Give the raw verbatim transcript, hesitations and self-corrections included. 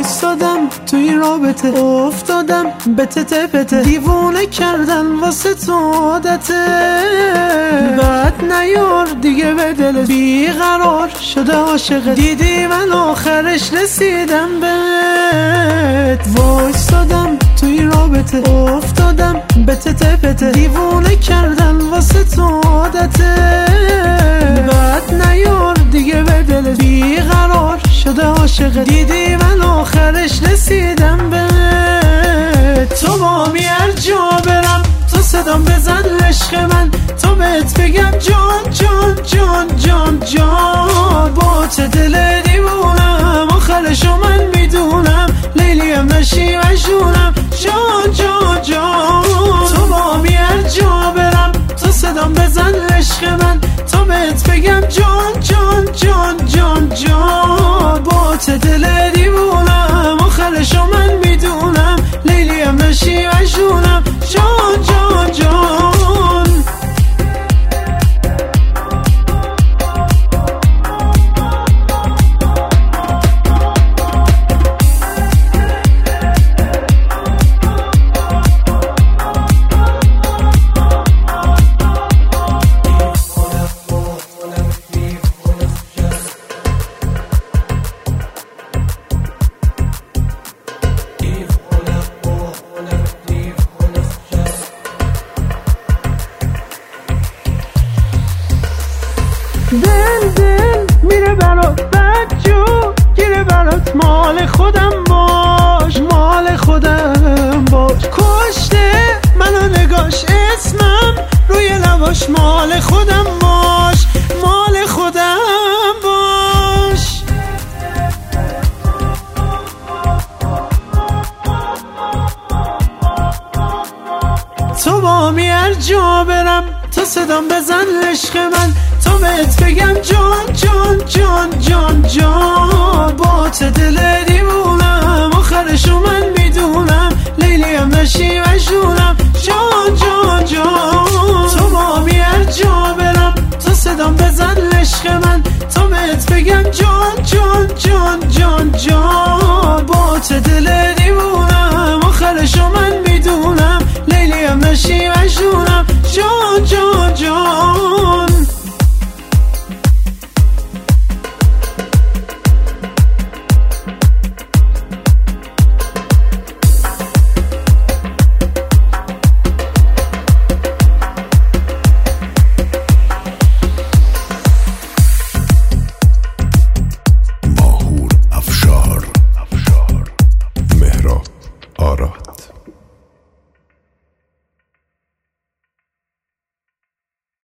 وایستادم تو این رابطه، افتادم به تته پته، دیوونه کردن واسه تو عادته. بعد نیار دیگه به دلت، بیقرار شده عاشقت، دیدی من آخرش رسیدم بهت. وایستادم تو این رابطه، افتادم به تته پته، دیوونه کردن واسه تو عادته. بعد نیار دیگه به دلت، بیقرار شده عاشقت، دیدی من آخرش رسیدم بهت. تو با می هر جا برم تو صدام بزن عشق من، تو بهت بگم جان جان جان جان جان. با چه دل دیوونم آخرشو من میدونم، لیلیم نشی مجنونم جان جان جان. تو با می هر جا برم تو صدام بزن عشق من، تو بهت بگم جان جان جان جان جان. با چه دل دیوونم آخرشو من میدونم، لیلیم نشی مجنونم جان جان جان. دل دل میره برات بدجو گیره برات، مال خودم باش مال خودم باش. کشته منو نگاش اسمم روی لباش، مال خودم باش مال خودم باش. تو با می هر جا برم تو صدام بزن عشق من، تو بهت بگم جان جان جان جان جان. با چه دل دیوونم آخرشو من میدونم، لیلیم نشی مجنونم جان جان جان. تو با می هر جا برم تو صدام بزن عشق من، تو بهت بگم جان جان جان جان جان. با چه دل